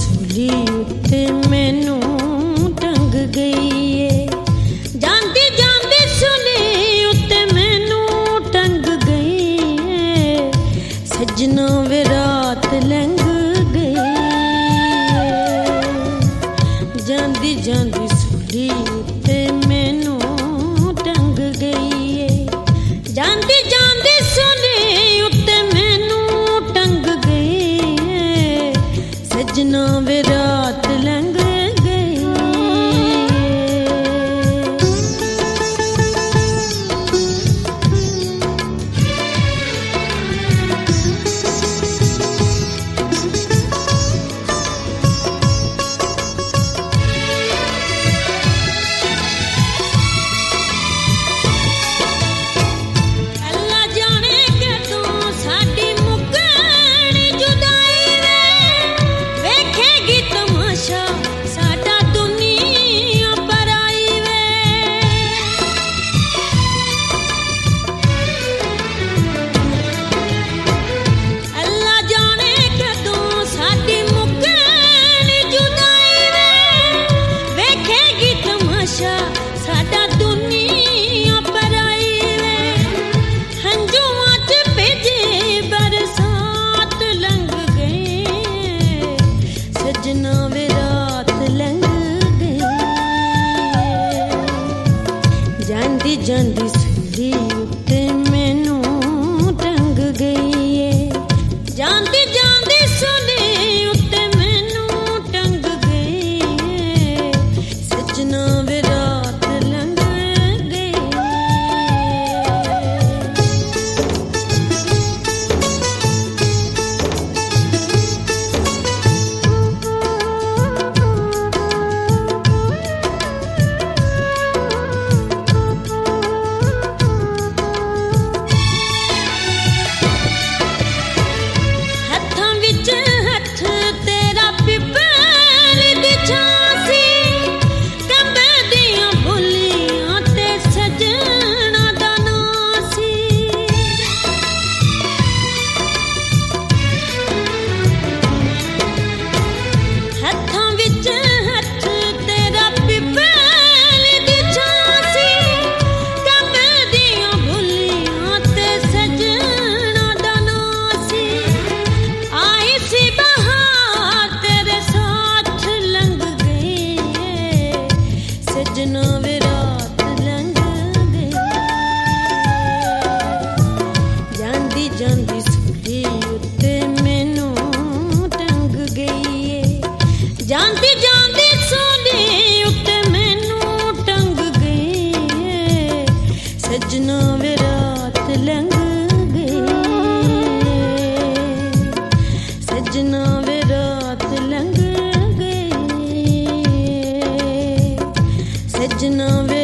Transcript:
ਸੂਲੀ ਉੱਤੇ ਮੈਨੂੰ ਟੰਗ ਗਈ ਏ। ਜਾਂਦੀ ਜਾਂਦੀ ਸੂਲੀ ਉੱਤੇ ਮੈਨੂੰ ਟੰਗ ਗਈ ਏ। ਸੱਜਣਾ ਵੇ ਰਾਤ ਲੰਘ ਗਈ ਏ। ਜਾਂਦੀ ਜਾਂਦੀ ਸੂਲੀ ਉੱਤੇ ਮੈਨੂੰ ਟੰਗ ਗਈ ਏ। ਜਾਂਦੀ ਜਾਂਦੀ ਸੂਲੀ ਉੱਤੇ ਮੈਨੂੰ ਟੰਗ ਗਈ ਏ। ਸੱਜਣਾ ਵੇ ਰਾਤ ਲੰਘ ਗਈ ਏ। ਜਾਂਦੀ ਜਾਂਦੀ ਸੂਲੀ ਉੱਤੇ ਮੈਨੂੰ ਟੰਗ ਗਈ ਏ। ਜਾਂਦੀ ਜਾਂਦੀ ਸੂਲੀ ਉੱਤੇ ਮੈਨੂੰ ਟੰਗ ਗਈ ਏ। ਸੱਜਣਾ ਵੇ ਰਾਤ ਲੰਘ ਗਈ ਜਾਂਦੀ ਸੂਲੀ ਉੱਤੇ ਮੈਨੂੰ ਟੰਗ ਗਈ ਏ। ਜਾਂਦੀ ਜਾਂਦੀ ਸੂਲੀ ਉੱਤੇ ਮੈਨੂੰ ਟੰਗ ਗਈ ਏ। ਸੱਜਣਾ ਵੇ ਰਾਤ ਲੰਘ ਗਈ ਏ। ਸੱਜਣਾ ਵੇ ਰਾਤ ਲੰਘ ਗਈ ਏ। ਸੱਜਣਾ ਵੇ